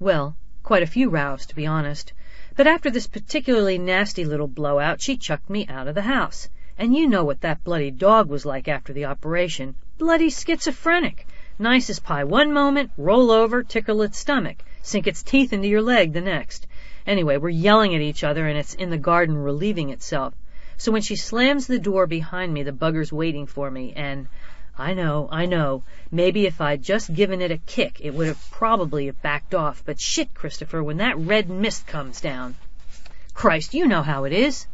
Well, quite a few rows, to be honest. But after this particularly nasty little blowout, she chucked me out of the house. And you know what that bloody dog was like after the operation. Bloody schizophrenic. Nice as pie one moment, roll over, tickle its stomach, sink its teeth into your leg the next. Anyway, we're yelling at each other, and it's in the garden relieving itself. So when she slams the door behind me, the bugger's waiting for me, and I know, maybe if I'd just given it a kick, it would have probably backed off. But shit, Christopher, when that red mist comes down. Christ, you know how it is.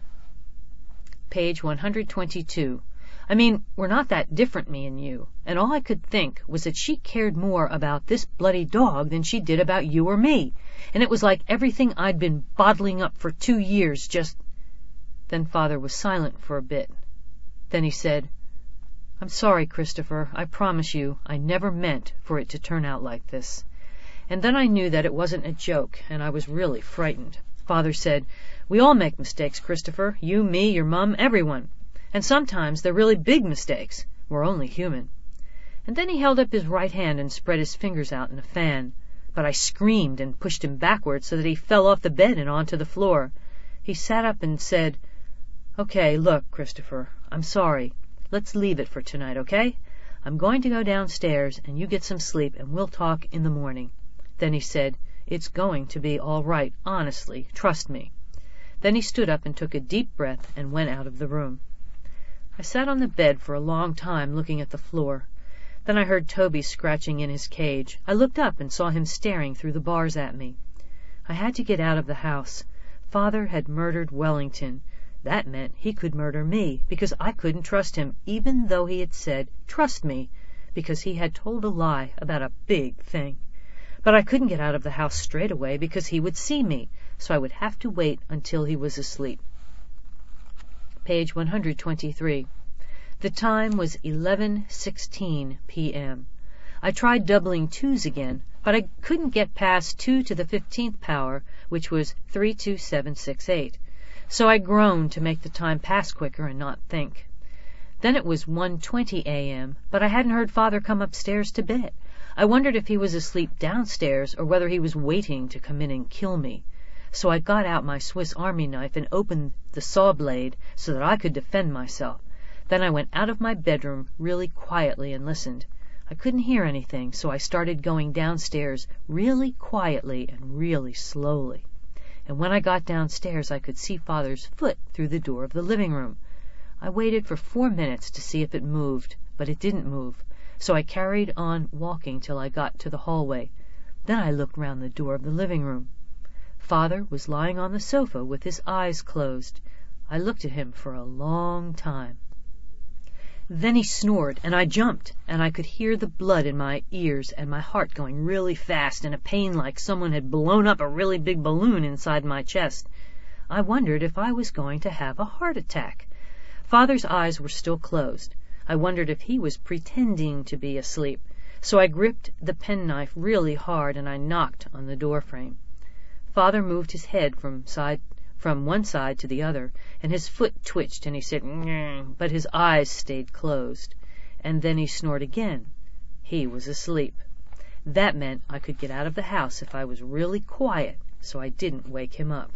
Page 122. I mean, we're not that different, me and you, and all I could think was that she cared more about this bloody dog than she did about you or me, and it was like everything I'd been bottling up for 2 years just... Then Father was silent for a bit. Then he said, I'm sorry, Christopher. I promise you, I never meant for it to turn out like this. And then I knew that it wasn't a joke, and I was really frightened. Father said, we all make mistakes, Christopher. You, me, your mum, everyone. And sometimes they're really big mistakes. We're only human. And then he held up his right hand and spread his fingers out in a fan. But I screamed and pushed him backwards so that he fell off the bed and onto the floor. He sat up and said, Okay, look, Christopher, I'm sorry. Let's leave it for tonight, okay? I'm going to go downstairs, and you get some sleep, and we'll talk in the morning. Then he said, It's going to be all right, honestly, trust me. Then he stood up and took a deep breath and went out of the room. I sat on the bed for a long time looking at the floor. Then I heard Toby scratching in his cage. I looked up and saw him staring through the bars at me. I had to get out of the house. Father had murdered Wellington. That meant he could murder me, because I couldn't trust him, even though he had said, trust me, because he had told a lie about a big thing. But I couldn't get out of the house straight away because he would see me, so I would have to wait until he was asleep. Page 123. The time was 11:16 p.m. I tried doubling twos again, but I couldn't get past 2 to the 15th power, which was 32768. So I groaned to make the time pass quicker and not think. Then it was 1:20 a.m., but I hadn't heard Father come upstairs to bed. I wondered if he was asleep downstairs or whether he was waiting to come in and kill me. So I got out my Swiss Army knife and opened the saw blade so that I could defend myself. Then I went out of my bedroom really quietly and listened. I couldn't hear anything, so I started going downstairs really quietly and really slowly. And when I got downstairs I could see Father's foot through the door of the living room. I waited for 4 minutes to see if it moved, but it didn't move, so I carried on walking till I got to the hallway. Then I looked round the door of the living room. Father was lying on the sofa with his eyes closed. I looked at him for a long time. Then he snored, and I jumped, and I could hear the blood in my ears and my heart going really fast and a pain like someone had blown up a really big balloon inside my chest. I wondered if I was going to have a heart attack. Father's eyes were still closed. I wondered if he was pretending to be asleep. So I gripped the penknife really hard and I knocked on the doorframe. Father moved his head from one side to the other, and his foot twitched, and he said, "Nyeh," but his eyes stayed closed. And then he snored again. He was asleep. That meant I could get out of the house if I was really quiet, so I didn't wake him up.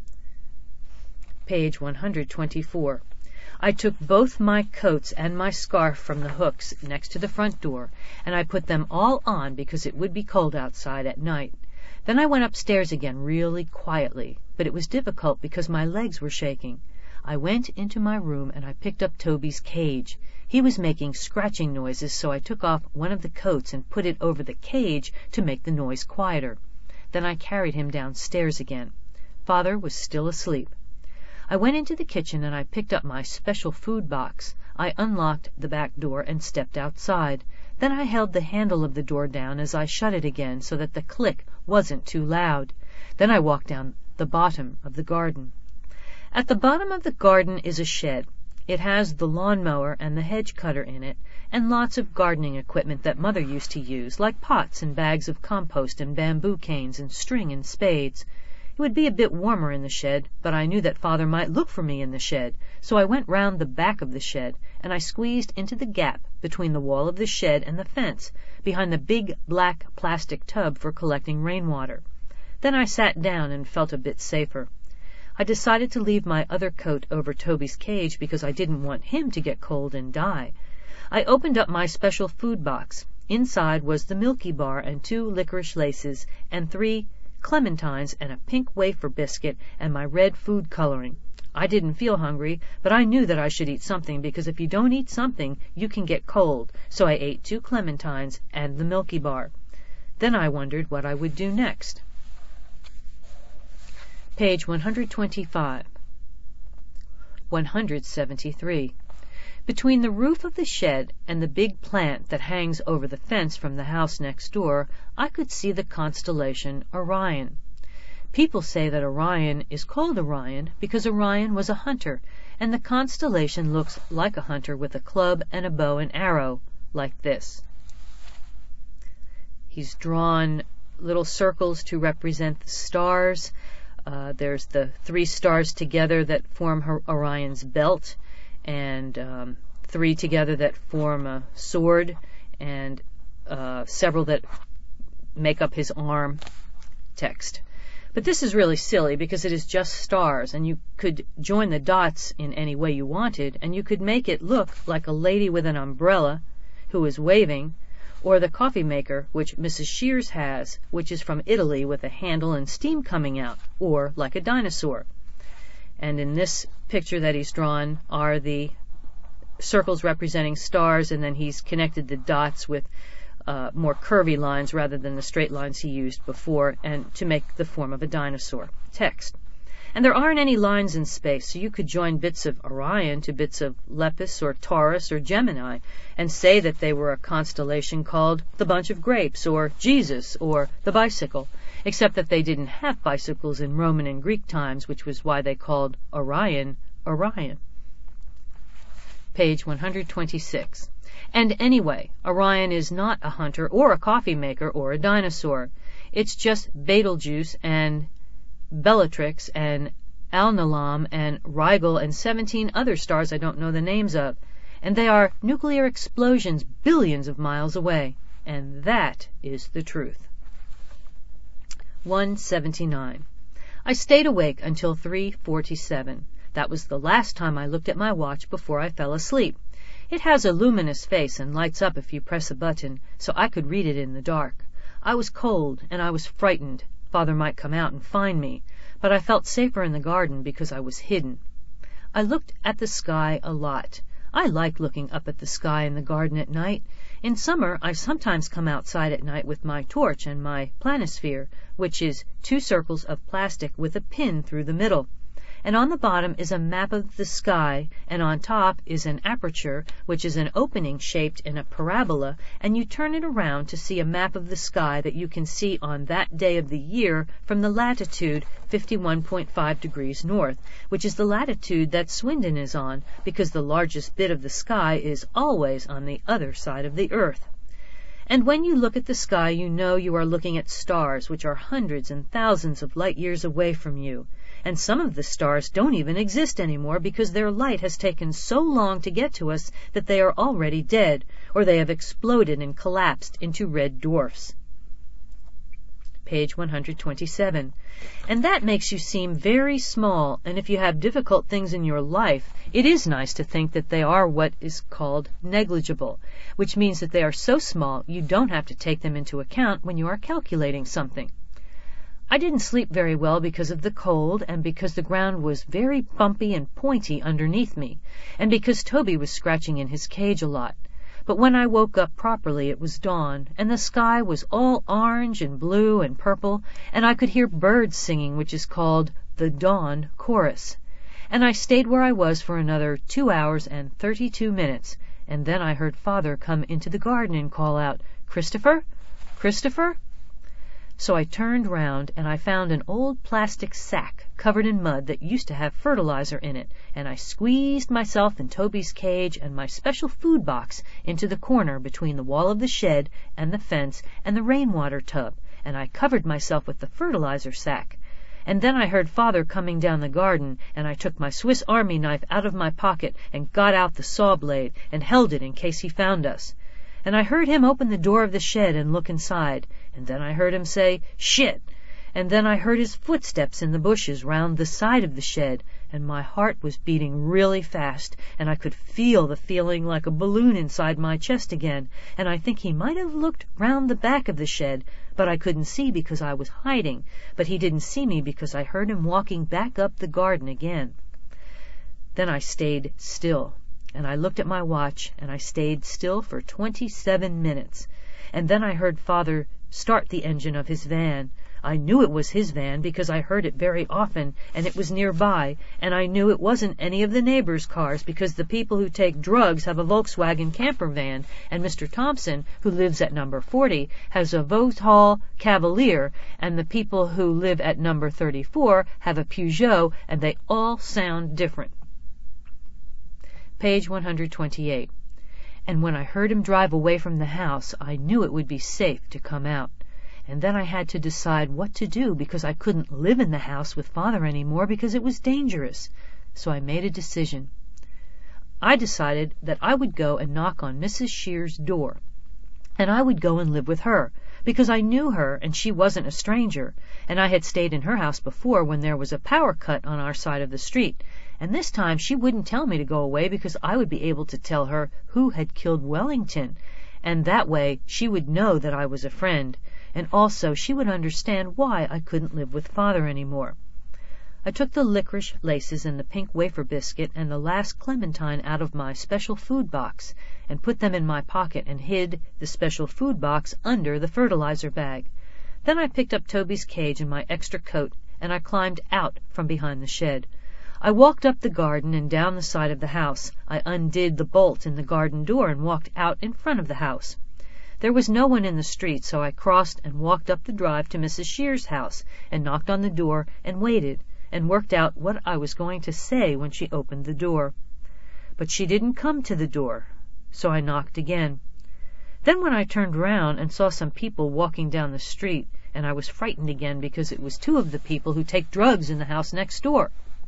Page 124. I took both my coats and my scarf from the hooks next to the front door, and I put them all on because it would be cold outside at night. Then I went upstairs again really quietly, but it was difficult because my legs were shaking. I went into my room and I picked up Toby's cage. He was making scratching noises, so I took off one of the coats and put it over the cage to make the noise quieter. Then I carried him downstairs again. Father was still asleep. I went into the kitchen and I picked up my special food box. I unlocked the back door and stepped outside. Then I held the handle of the door down as I shut it again so that the click wasn't too loud. Then I walked down the bottom of the garden. At the bottom of the garden is a shed. It has the lawnmower and the hedge cutter in it, and lots of gardening equipment that Mother used to use, like pots and bags of compost and bamboo canes and string and spades. It would be a bit warmer in the shed, but I knew that Father might look for me in the shed, so I went round the back of the shed, and I squeezed into the gap between the wall of the shed and the fence, behind the big black plastic tub for collecting rainwater. Then I sat down and felt a bit safer. I decided to leave my other coat over Toby's cage because I didn't want him to get cold and die. I opened up my special food box. Inside was the Milky Bar and 2 licorice laces and 3 clementines and a pink wafer biscuit and my red food coloring. I didn't feel hungry, but I knew that I should eat something because if you don't eat something, you can get cold, so I ate 2 clementines and the Milky Bar. Then I wondered what I would do next. Page 125. 173. Between the roof of the shed and the big plant that hangs over the fence from the house next door, I could see the constellation Orion. People say that Orion is called Orion because Orion was a hunter, and the constellation looks like a hunter with a club and a bow and arrow, like this. He's drawn little circles to represent the stars. There's the 3 stars together that form Orion's belt, and 3 together that form a sword, and several that make up his arm. Text. But this is really silly because it is just stars, and you could join the dots in any way you wanted, and you could make it look like a lady with an umbrella who is waving, or the coffee maker, which Mrs. Shears has, which is from Italy with a handle and steam coming out, or like a dinosaur. And in this picture that he's drawn are the circles representing stars, and then he's connected the dots with more curvy lines rather than the straight lines he used before, and to make the form of a dinosaur. Text. And there aren't any lines in space, so you could join bits of Orion to bits of Lepus or Taurus or Gemini and say that they were a constellation called the Bunch of Grapes or Jesus or the Bicycle, except that they didn't have bicycles in Roman and Greek times, which was why they called Orion Orion. Page 126. And anyway, Orion is not a hunter or a coffee maker or a dinosaur. It's just Betelgeuse and Bellatrix and Alnilam and Rigel and 17 other stars I don't know the names of, and they are nuclear explosions billions of miles away, and that is the truth. 179. I stayed awake until 3:47. That was the last time I looked at my watch before I fell asleep. It has a luminous face and lights up if you press a button, so I could read it in the dark. I was cold and I was frightened. Father might come out and find me, but I felt safer in the garden because I was hidden. I looked at the sky a lot. I like looking up at the sky in the garden at night. In summer, I sometimes come outside at night with my torch and my planisphere, which is 2 circles of plastic with a pin through the middle. And on the bottom is a map of the sky, and on top is an aperture, which is an opening shaped in a parabola, and you turn it around to see a map of the sky that you can see on that day of the year from the latitude 51.5 degrees north, which is the latitude that Swindon is on, because the largest bit of the sky is always on the other side of the earth. And when you look at the sky, you know you are looking at stars, which are hundreds and thousands of light years away from you. And some of the stars don't even exist anymore because their light has taken so long to get to us that they are already dead, or they have exploded and collapsed into red dwarfs. Page 127. And that makes you seem very small, and if you have difficult things in your life, it is nice to think that they are what is called negligible, which means that they are so small you don't have to take them into account when you are calculating something. I didn't sleep very well because of the cold, and because the ground was very bumpy and pointy underneath me, and because Toby was scratching in his cage a lot. But when I woke up properly it was dawn, and the sky was all orange and blue and purple, and I could hear birds singing, which is called the Dawn Chorus. And I stayed where I was for another 2 hours and 32 minutes, and then I heard Father come into the garden and call out, "Christopher? Christopher?" So I turned round, and I found an old plastic sack covered in mud that used to have fertilizer in it, and I squeezed myself and Toby's cage and my special food box into the corner between the wall of the shed and the fence and the rainwater tub, and I covered myself with the fertilizer sack. And then I heard Father coming down the garden, and I took my Swiss Army knife out of my pocket and got out the saw blade and held it in case he found us. And I heard him open the door of the shed and look inside, and then I heard him say, "Shit!" And then I heard his footsteps in the bushes round the side of the shed, and my heart was beating really fast, and I could feel the feeling like a balloon inside my chest again, and I think he might have looked round the back of the shed, but I couldn't see because I was hiding, but he didn't see me because I heard him walking back up the garden again. Then I stayed still, and I looked at my watch, and I stayed still for 27 minutes, and then I heard Father start the engine of his van. I knew it was his van because I heard it very often, and it was nearby, and I knew it wasn't any of the neighbors' cars because the people who take drugs have a Volkswagen camper van, and Mr. Thompson, who lives at number 40, has a Vauxhall Cavalier, and the people who live at number 34 have a Peugeot, and they all sound different. Page 128. And when I heard him drive away from the house, I knew it would be safe to come out. And then I had to decide what to do because I couldn't live in the house with Father any more because it was dangerous. So I made a decision. I decided that I would go and knock on Mrs. Shear's door, and I would go and live with her because I knew her and she wasn't a stranger, and I had stayed in her house before when there was a power cut on our side of the street, and this time she wouldn't tell me to go away because I would be able to tell her who had killed Wellington, and that way she would know that I was a friend, and also she would understand why I couldn't live with Father any more. I took the licorice laces and the pink wafer biscuit and the last clementine out of my special food box and put them in my pocket and hid the special food box under the fertilizer bag. Then I picked up Toby's cage and my extra coat, and I climbed out from behind the shed. I walked up the garden and down the side of the house. I undid the bolt in the garden door and walked out in front of the house. There was no one in the street, so I crossed and walked up the drive to Mrs. Shear's house and knocked on the door and waited and worked out what I was going to say when she opened the door. But she didn't come to the door, so I knocked again. Then when I turned round and saw some people walking down the street, and I was frightened again because it was two of the people who take drugs in the house next door.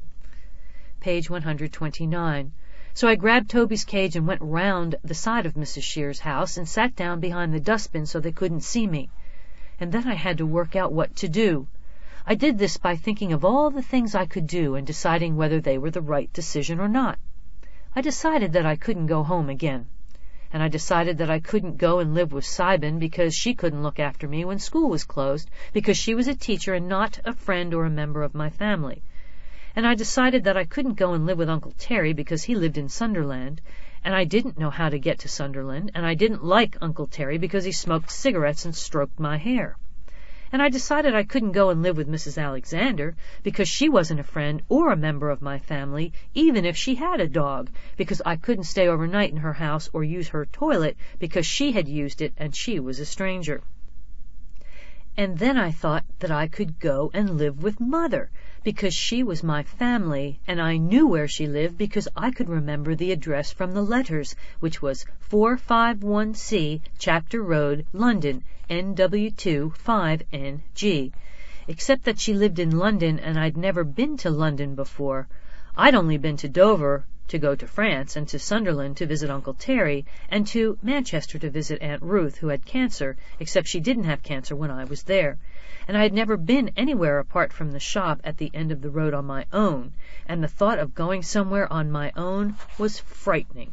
Page 129. So I grabbed Toby's cage and went round the side of Mrs. Shear's house and sat down behind the dustbin so they couldn't see me. And then I had to work out what to do. I did this by thinking of all the things I could do and deciding whether they were the right decision or not. I decided that I couldn't go home again. And I decided that I couldn't go and live with Sibin because she couldn't look after me when school was closed because she was a teacher and not a friend or a member of my family. And I decided that I couldn't go and live with Uncle Terry because he lived in Sunderland, and I didn't know how to get to Sunderland, and I didn't like Uncle Terry because he smoked cigarettes and stroked my hair. And I decided I couldn't go and live with Mrs. Alexander because she wasn't a friend or a member of my family, even if she had a dog, because I couldn't stay overnight in her house or use her toilet because she had used it and she was a stranger. And then I thought that I could go and live with Mother, because she was my family, and I knew where she lived because I could remember the address from the letters, which was 451C, Chapter Road, London, NW2 5NG. Except that she lived in London, and I'd never been to London before. I'd only been to Dover to go to France, and to Sunderland to visit Uncle Terry, and to Manchester to visit Aunt Ruth, who had cancer, except she didn't have cancer when I was there. And I had never been anywhere apart from the shop at the end of the road on my own, and the thought of going somewhere on my own was frightening.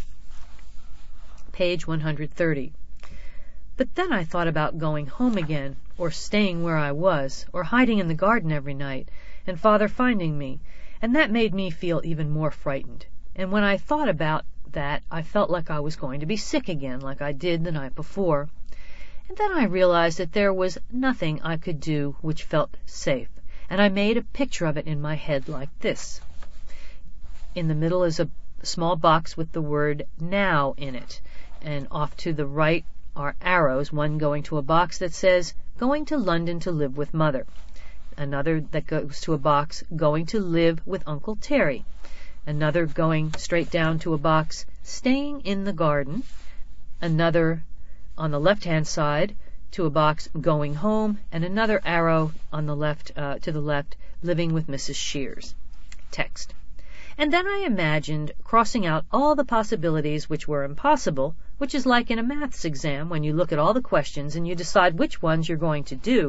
Page 130. But then I thought about going home again, or staying where I was, or hiding in the garden every night, and Father finding me, and that made me feel even more frightened. And when I thought about that, I felt like I was going to be sick again, like I did the night before. And then I realized that there was nothing I could do which felt safe, and I made a picture of it in my head like this. In the middle is a small box with the word now in it, and off to the right are arrows, one going to a box that says, going to London to live with Mother. Another that goes to a box, going to live with Uncle Terry. Another going straight down to a box, staying in the garden. Another on the left-hand side, to a box going home, and another arrow on the left to the left, living with Mrs. Shears. Text. And then I imagined crossing out all the possibilities which were impossible, which is like in a maths exam when you look at all the questions and you decide which ones you're going to do